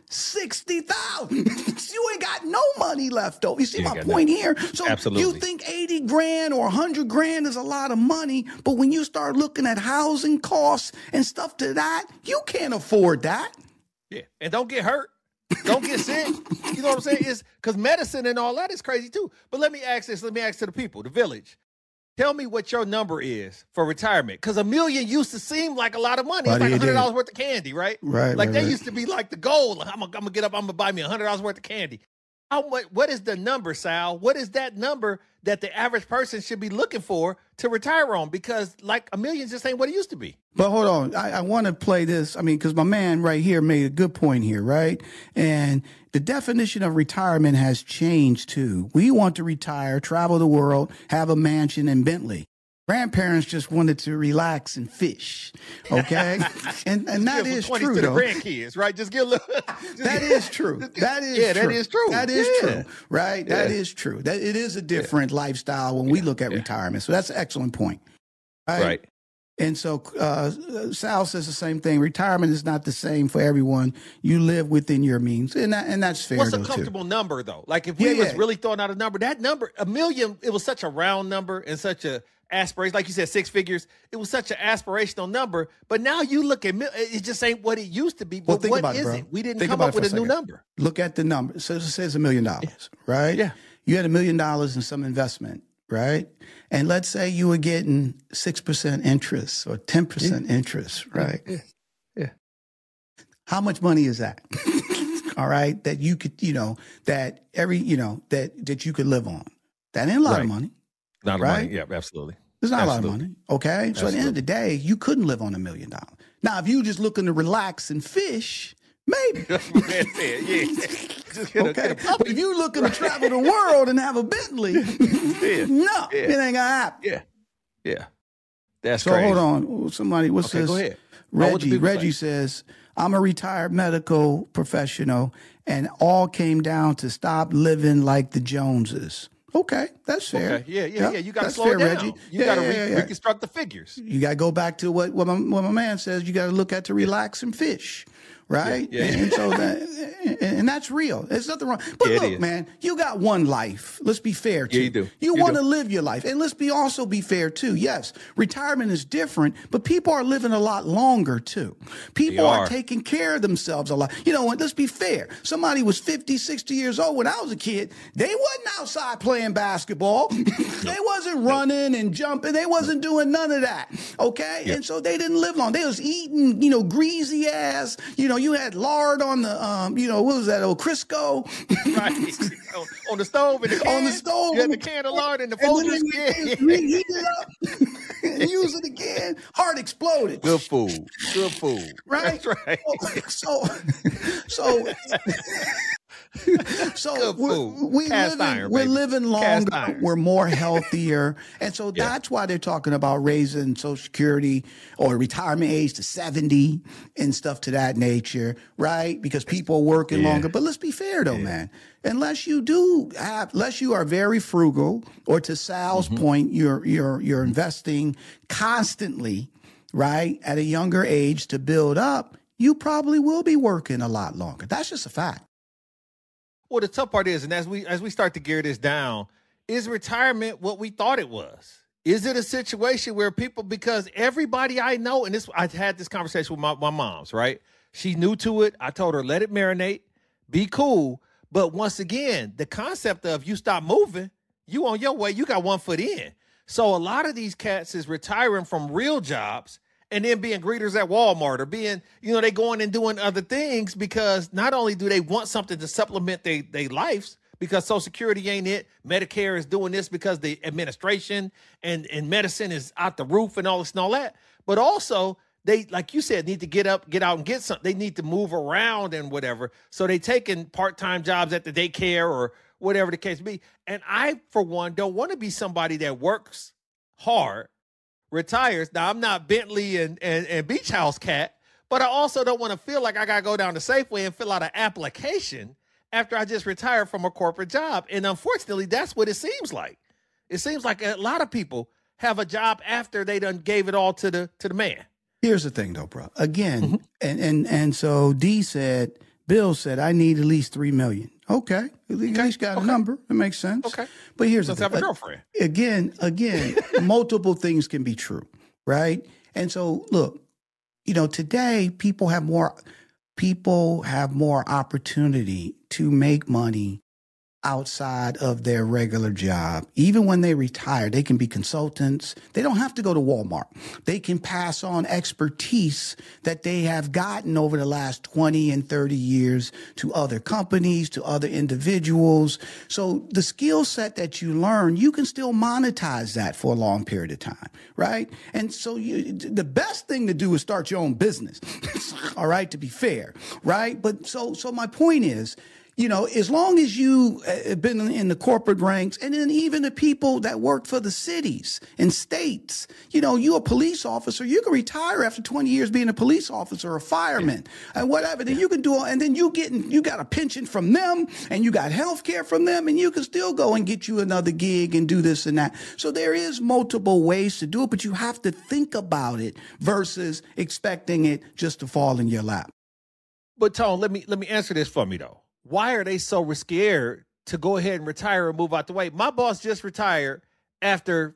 $60,000. You ain't got no money left over. You see my point here? So you think 80 grand or 100 grand is a lot of money, but when you start looking at housing costs and stuff to that, you can't afford that. Yeah, and don't get hurt. Don't get sick. You know what I'm saying? It's because medicine and all that is crazy too. But let me ask this. Let me ask to the people, the village. Tell me what your number is for retirement. Because $1 million used to seem like a lot of money. It's like $100 worth of candy, right? Right. Like that used to be like the goal. I'm gonna get up, I'm gonna buy me $100 worth of candy. How much? What is the number, Sal? What is that number that the average person should be looking for to retire on? Because like $1 million just ain't what it used to be. But hold on, I want to play this. I mean, because my man right here made a good point here, right? And the definition of retirement has changed too. We want to retire, travel the world, have a mansion in Bentley. Grandparents just wanted to relax and fish, okay? and that is true, to though. The grandkids, right? Just give a little. That is true. That is yeah, true. that is true. That is true, right? Yeah. That is true. That it is a different lifestyle when we look at retirement. So that's an excellent point, right? And so Sal says the same thing. Retirement is not the same for everyone. You live within your means, and that's fair. What's a comfortable number, though? Like if we was really throwing out a number, that number, $1 million, it was such a round number and such a aspiration, like you said, 6 figures. It was such an aspirational number, but now you look at it just ain't what it used to be. But think about it, bro. We didn't come up with a new number. Look at the number. So it says $1 million, right? Yeah. You had $1 million in some investment, right? And let's say you were getting 6% interest or 10% interest, right? Yeah. How much money is that? All right, that you could, that that you could live on. That ain't a lot of money. Not a lot of money. Yeah, absolutely. There's not a lot of money. Okay. So at the end of the day, you couldn't live on $1 million. Now, if you just looking to relax and fish, maybe. Okay. But if you looking to travel the world and have a Bentley, no, it ain't gonna happen. Yeah. That's so crazy. Hold on. Somebody, what's this? Go ahead. Reggie says, I'm a retired medical professional and all came down to stop living like the Joneses. Okay, that's fair. Okay. Yeah. You got to slow it down. Reggie. You got to reconstruct the figures. You got to go back to what my man says. You got to look at to relax and fish, right? Yeah. And so and that's real. There's nothing wrong. But look, man, you got one life. Let's be fair too. Yeah, you do. You want to live your life, and let's also be fair too. Yes, retirement is different, but people are living a lot longer too. People are taking care of themselves a lot. You know what? Let's be fair. Somebody was 50, 60 years old when I was a kid. They wasn't outside playing basketball. They wasn't running and jumping. They wasn't doing none of that. Okay, and so they didn't live long. They was eating, greasy ass. You had lard on the, what was that, old Crisco? Right. On the stove. On the stove. You had the can of lard in the Folgers. Reheat it up and use it again. Heart exploded. Good food. Right? That's right. So we're living longer, we're more healthier. And so that's why they're talking about raising Social Security or retirement age to 70 and stuff to that nature, right? Because people are working longer. But let's be fair though, man. Unless you are very frugal, or to Sal's point, you're investing constantly, right, at a younger age to build up, you probably will be working a lot longer. That's just a fact. Well, the tough part is, and as we start to gear this down, is retirement what we thought it was? Is it a situation where people, because everybody I know, and I had this conversation with my mom's, right? She's new to it. I told her, let it marinate, be cool. But once again, the concept of you stop moving, you on your way, you got one foot in. So a lot of these cats is retiring from real jobs and then being greeters at Walmart or being, they going and doing other things because not only do they want something to supplement their lives, because Social Security ain't it, Medicare is doing this because the administration and medicine is out the roof and all this and all that, but also they, like you said, need to get out and get something. They need to move around and whatever. So they taking part-time jobs at the daycare or whatever the case be. And I, for one, don't want to be somebody that works hard, retires. Now, I'm not Bentley and Beach House cat, but I also don't want to feel like I got to go down to Safeway and fill out an application after I just retired from a corporate job. And unfortunately, that's what it seems like. It seems like a lot of people have a job after they done gave it all to the man. Here's the thing, though, bro. Again, and so Bill said, I need at least $3 million. Okay. At least got a number. It makes sense. Okay. But here's Let's the thing. have a girlfriend. Again, multiple things can be true, right? And so, look, today people have more opportunity to make money outside of their regular job. Even when they retire, they can be consultants. They don't have to go to Walmart. They can pass on expertise that they have gotten over the last 20 and 30 years to other companies, to other individuals. So the skill set that you learn, you can still monetize that for a long period of time, right? And so the best thing to do is start your own business, all right, to be fair, right? But so my point is, you know, as long as you have been in the corporate ranks, and then even the people that work for the cities and states, you know, you're a police officer, you can retire after 20 years being a police officer or a fireman and whatever. Then you can do, and then you got a pension from them and you got health care from them, and you can still go and get you another gig and do this and that. So there is multiple ways to do it, but you have to think about it versus expecting it just to fall in your lap. But Tone, let me answer this for me though. Why are they so scared to go ahead and retire and move out the way? My boss just retired after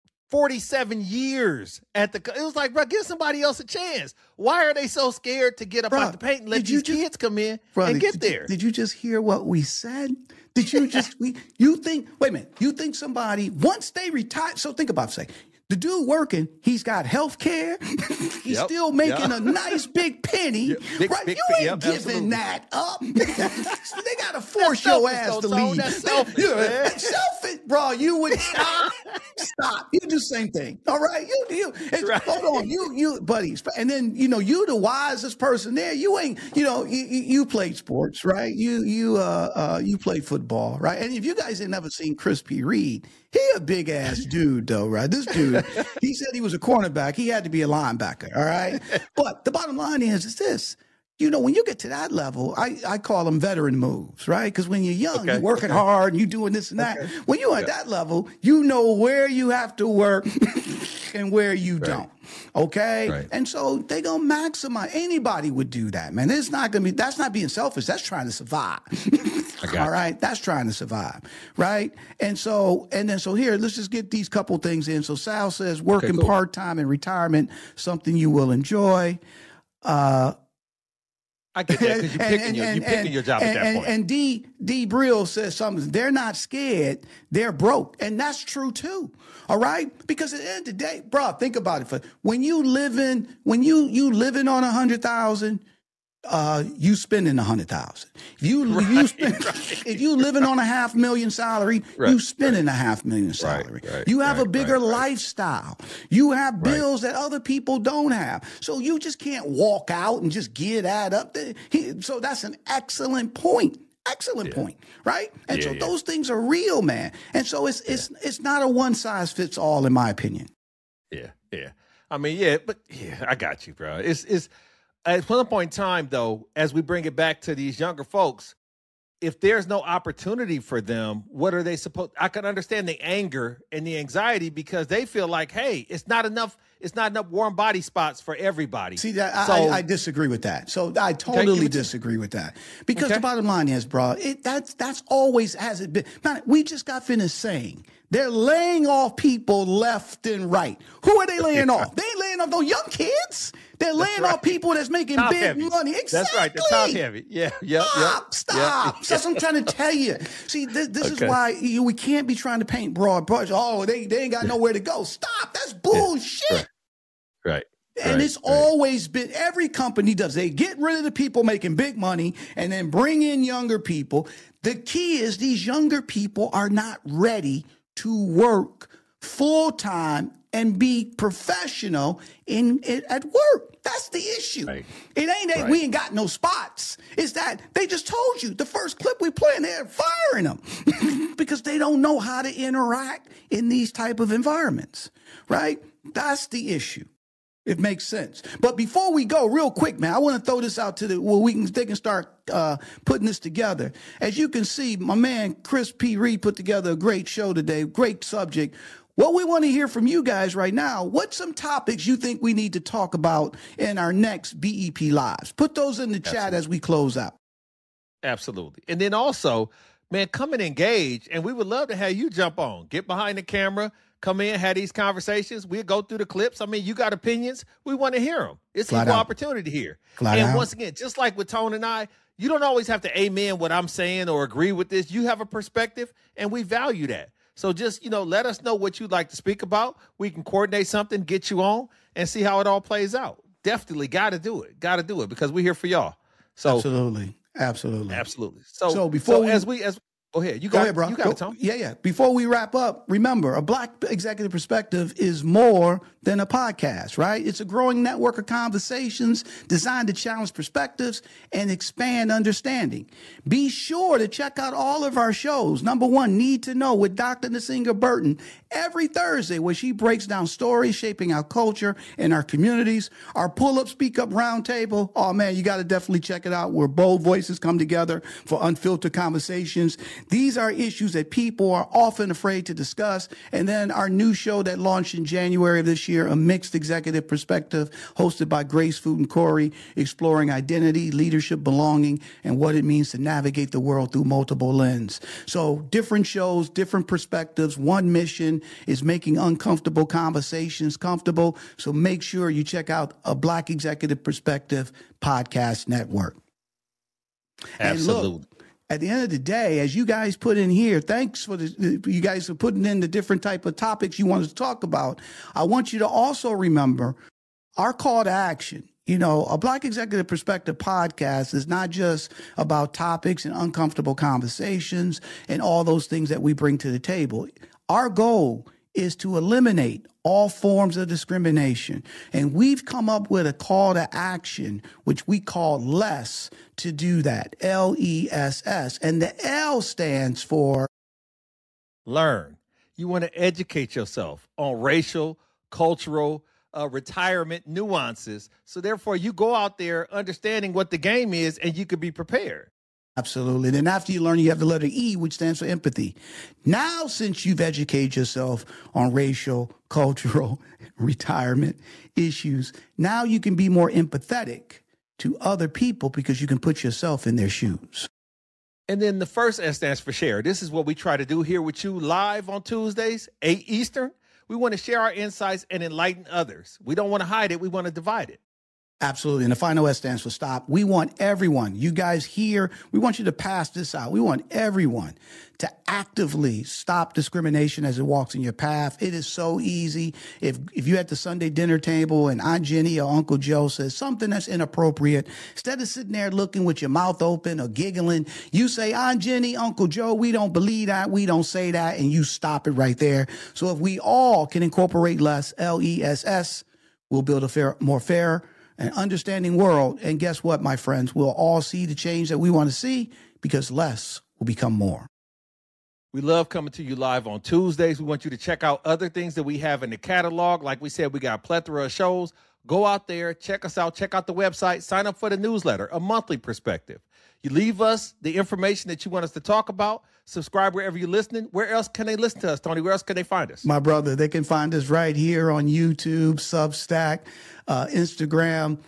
47 years at the. It was like, bro, give somebody else a chance. Why are they so scared to get up out the paint and let these kids come in and get there? Did you just hear what we said? Did you just you think? Wait a minute. You think somebody once they retire? So think about it, say. The dude working, he's got health care. He's still making a nice big penny. Right? You ain't giving that up. They got to force your ass to leave. That's selfish, man. Selfish, bro. You would stop. You do the same thing. All right? Right. Hold on. You buddies. And then, you know, you the wisest person there. You ain't, you know, you played sports, right? You played football, right? And if you guys ain't never seen Chris P. Reed, he a big ass dude though, right? This dude, he said he was a cornerback. He had to be a linebacker, all right? But the bottom line is this. You know, when you get to that level, I call them veteran moves, right? Because when you're young, you're working hard and you're doing this and that. When you're at that level, you know where you have to work and where you don't. Okay? Right. And so they going to maximize. Anybody would do that, man. It's not going to be, that's not being selfish. That's trying to survive. All right? That's trying to survive. Right? And then here, let's just get these couple things in. So Sal says working part-time in retirement, something you will enjoy. I get that because you're picking your job at that point. And D Brill says something. They're not scared. They're broke. And that's true too. All right? Because at the end of the day, bro, think about it. When you living on 100,000, you spending 100,000. If you living on a $500,000 salary, you spending a $500,000 salary. You have a bigger lifestyle. You have bills that other people don't have. So you just can't walk out and just get that up. So that's an excellent point. Excellent point, right? And so those things are real, man. And so it's not a one size fits all, in my opinion. Yeah. I mean, I got you, bro. It's at one point in time, though, as we bring it back to these younger folks, if there's no opportunity for them, what are they supposed? I can understand the anger and the anxiety because they feel like, hey, it's not enough warm body spots for everybody. See, that I disagree with that. So I totally disagree with that because the bottom line is, bro, that's always has it been. Man, we just got finished saying they're laying off people left and right. Who are they laying off? They ain't laying off no young kids. They're laying off people that's making top big heavy. Money. Exactly. That's right. The top heavy. Stop. That's what I'm trying to tell you. See, this is why we can't be trying to paint broad brushes. Oh, they ain't got nowhere to go. Stop. That's bullshit. Right. And it's always been, every company does. They get rid of the people making big money and then bring in younger people. The key is these younger people are not ready to work full time and be professional at work. That's the issue. Right. It ain't that we ain't got no spots. It's that they just told you the first clip we playing, they're firing them because they don't know how to interact in these type of environments. Right? That's the issue. It makes sense. But before we go, real quick, man, I want to throw this out to they can start putting this together. As you can see, my man Chris P. Reed put together a great show today, great subject. What we want to hear from you guys right now, what's some topics you think we need to talk about in our next BEP Lives? Put those in the chat as we close out. Absolutely. And then also, man, come and engage, and we would love to have you jump on. Get behind the camera, come in, have these conversations. We'll go through the clips. I mean, you got opinions. We want to hear them. It's Flat equal out. opportunity here. Flat and out. once again, just like with Tone and I, you don't always have to amen what I'm saying or agree with this. You have a perspective, and we value that. So just, let us know what you'd like to speak about. We can coordinate something, get you on, and see how it all plays out. Definitely got to do it. Got to do it because we're here for y'all. So Absolutely. So before we, as go ahead. You got it, bro. You got it, Tom. Yeah. Before we wrap up, remember, a Black Executive Perspective is more than a podcast, right? It's a growing network of conversations designed to challenge perspectives and expand understanding. Be sure to check out all of our shows. Number one, Need to Know with Dr. Nasinga Burton every Thursday, where she breaks down stories shaping our culture and our communities. Our Pull-Up, Speak Up Roundtable. Oh, man, you got to definitely check it out, where bold voices come together for unfiltered conversations. These are issues that people are often afraid to discuss. And then our new show that launched in January of this year, A Mixed Executive Perspective, hosted by Grace Fulton Corey, exploring identity, leadership, belonging, and what it means to navigate the world through multiple lenses. So different shows, different perspectives. One mission is making uncomfortable conversations comfortable. So make sure you check out A Black Executive Perspective podcast network. Absolutely. And look, at the end of the day, as you guys put in here, thanks for you guys for putting in the different type of topics you wanted to talk about. I want you to also remember our call to action. A Black Executive Perspective podcast is not just about topics and uncomfortable conversations and all those things that we bring to the table. Our goal is to eliminate all forms of discrimination. And we've come up with a call to action, which we call LESS, to do that, LESS. And the L stands for learn. You want to educate yourself on racial, cultural, retirement nuances. So therefore, you go out there understanding what the game is, and you could be prepared. Absolutely. Then after you learn, you have the letter E, which stands for empathy. Now, since you've educated yourself on racial, cultural, retirement issues, now you can be more empathetic to other people because you can put yourself in their shoes. And then the first S stands for share. This is what we try to do here with you live on Tuesdays, 8 Eastern. We want to share our insights and enlighten others. We don't want to hide it. We want to divide it. Absolutely. And the final S stands for stop. We want everyone, you guys here, we want you to pass this out. We want everyone to actively stop discrimination as it walks in your path. It is so easy. If you're at the Sunday dinner table and Aunt Jenny or Uncle Joe says something that's inappropriate, instead of sitting there looking with your mouth open or giggling, you say, Aunt Jenny, Uncle Joe, we don't believe that. We don't say that. And you stop it right there. So if we all can incorporate less, LESS, we'll build a more fair, an understanding world. And guess what, my friends? We'll all see the change that we want to see because less will become more. We love coming to you live on Tuesdays. We want you to check out other things that we have in the catalog. Like we said, we got a plethora of shows. Go out there, check us out, check out the website, sign up for the newsletter, A Monthly Perspective. You leave us the information that you want us to talk about. Subscribe wherever you're listening. Where else can they listen to us, Tony? Where else can they find us? My brother, they can find us right here on YouTube, Substack, Instagram,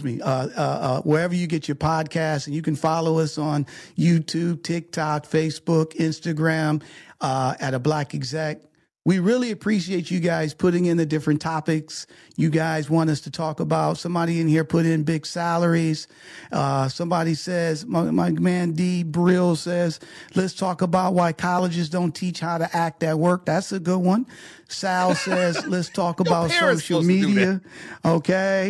wherever you get your podcasts. And you can follow us on YouTube, TikTok, Facebook, Instagram, at A Black Exec. We really appreciate you guys putting in the different topics you guys want us to talk about. Somebody in here put in big salaries. Somebody says, my man D. Brill says, let's talk about why colleges don't teach how to act at work. That's a good one. Sal says, let's talk about social media. Okay.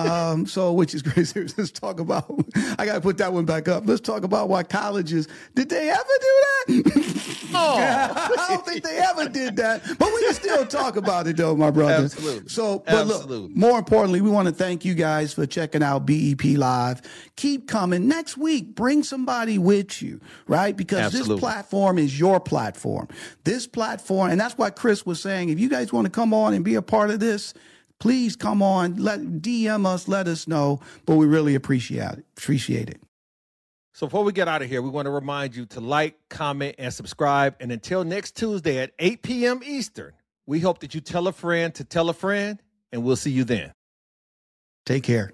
Which is great. Let's talk about, I got to put that one back up. Let's talk about why colleges, did they ever do that? Oh. I don't think they ever did that, but we can still talk about it though, my brother. Absolutely. So, but look, more importantly, we want to thank you guys for checking out BEP Live. Keep coming. Next week, bring somebody with you, right? Because this platform is your platform. This platform, and that's why Chris was saying, if you guys want to come on and be a part of this, please come on, DM us, let us know, but we really appreciate it. So before we get out of here, we want to remind you to like, comment, and subscribe. And until next Tuesday at 8 p.m. Eastern, we hope that you tell a friend to tell a friend, and we'll see you then. Take care.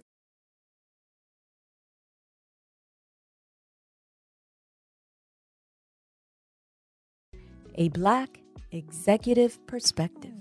A Black Executive Perspective.